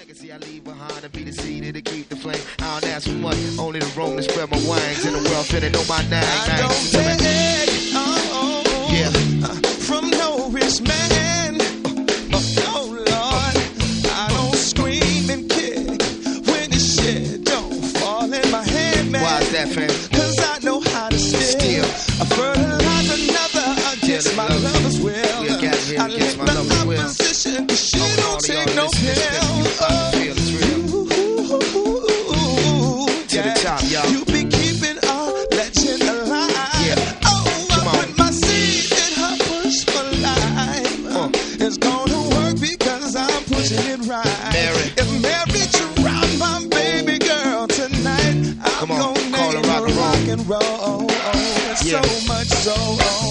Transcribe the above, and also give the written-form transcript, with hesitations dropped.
legacy I leave behind to be the seed to keep the flame. I don't ask for much, only the room to spread my wings. In the world finna know my name. I don't beg, from no rich man. Oh Lord, I don't scream and kick when the shit don't fall in my hand, man. Why is that, fam? Cause I know how to steal. I fertilize another against my lover's will. I let my opposition, cause she don't take no pill. To the top, y'all. You be keeping our legend alive. Yeah. Oh, I put my seed in her push for life. It's gonna work because I'm pushing it right. Mary. If Mary drowned my baby girl tonight, I'm gonna name her rock and roll. It's so much so.